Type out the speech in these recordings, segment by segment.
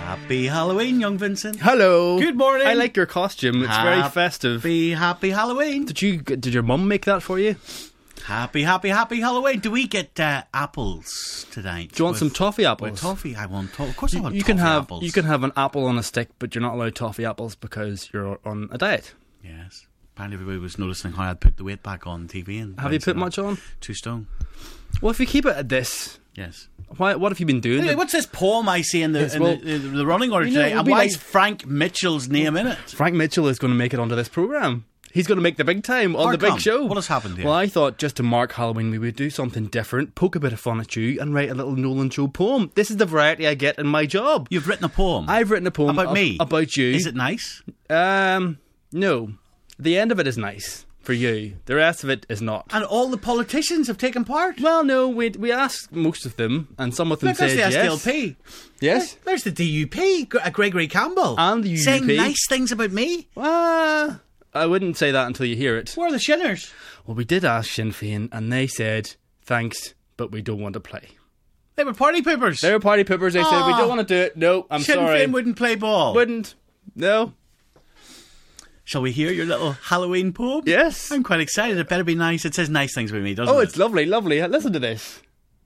Happy Halloween, young Vincent. Hello. Good morning. I like your costume. It's very festive. Happy Halloween. Did your mum make that for you? Happy Halloween. Do we get apples tonight? Do you want some toffee apples? With toffee, I want toffee. Of course I want you toffee can have, apples. You can have an apple on a stick, but you're not allowed toffee apples because you're on a diet. Yes. Apparently everybody was noticing how I'd put the weight back on TV. And have you put much on? 2 stone. Well, if you keep it at this... Yes. What have you been doing? Anyway, what's this poem I see in the running order today? And why is Frank Mitchell's name in it? Frank Mitchell is going to make it onto this programme. He's going to make the big time on the big show. What has happened here? Well, I thought just to mark Halloween we would do something different, poke a bit of fun at you and write a little Nolan Show poem. This is the variety I get in my job. You've written a poem? I've written a poem about me? About you. Is it nice? No. The end of it is nice. For you. The rest of it is not. And all the politicians have taken part? Well, no, we asked most of them, and some of them said yes. There's the SDLP. Yes. There's the DUP, Gregory Campbell. And the UUP. Saying nice things about me? I wouldn't say that until you hear it. Where are the Shinners? Well, we did ask Sinn Féin, and they said, thanks, but we don't want to play. They were party poopers. They said, we don't want to do it. No, I'm sorry. Sinn Féin wouldn't play ball. Wouldn't. No. Shall we hear your little Halloween poem? Yes. I'm quite excited. It better be nice. It says nice things about me, doesn't it? Oh, it's lovely, lovely. Listen to this.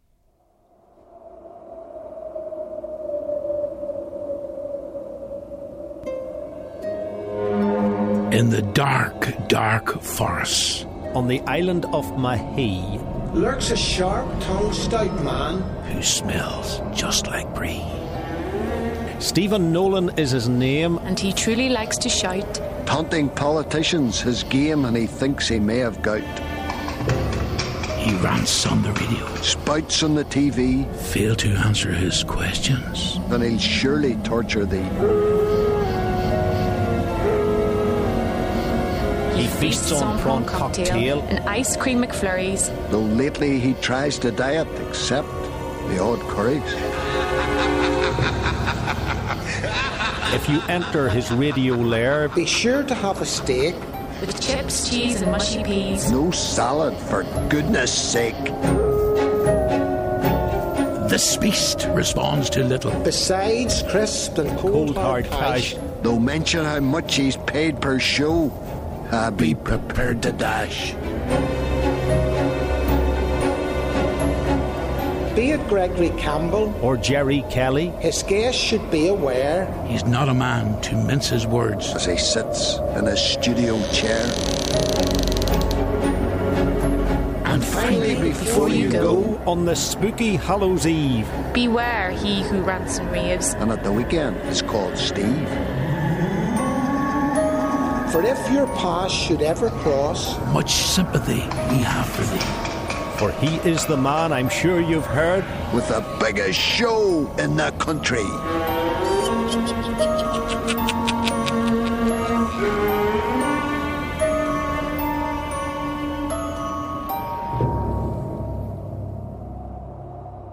In the dark, dark forests on the island of Mahee lurks a sharp-tongued stout man who smells just like brie. Stephen Nolan is his name, and he truly likes to shout. Taunting politicians his game, and he thinks he may have gout. He rants on the radio, spouts on the TV, fail to answer his questions, then he'll surely torture thee. He feasts on prawn cocktail and ice cream McFlurries. Though lately he tries to diet, except the odd curries. If you enter his radio lair, be sure to have a steak with chips, cheese and mushy peas. No salad, for goodness sake. This beast responds to little. Besides crisp and cold hard cash. Though mention how much he's paid per show, be prepared to dash. Be it Gregory Campbell or Jerry Kelly, his guests should be aware he's not a man to mince his words as he sits in his studio chair. And finally, before you go on the spooky Hallows Eve, beware he who rants and raves, and at the weekend is called Steve. For if your paths should ever cross, much sympathy we have for thee. For he is the man I'm sure you've heard with the biggest show in the country.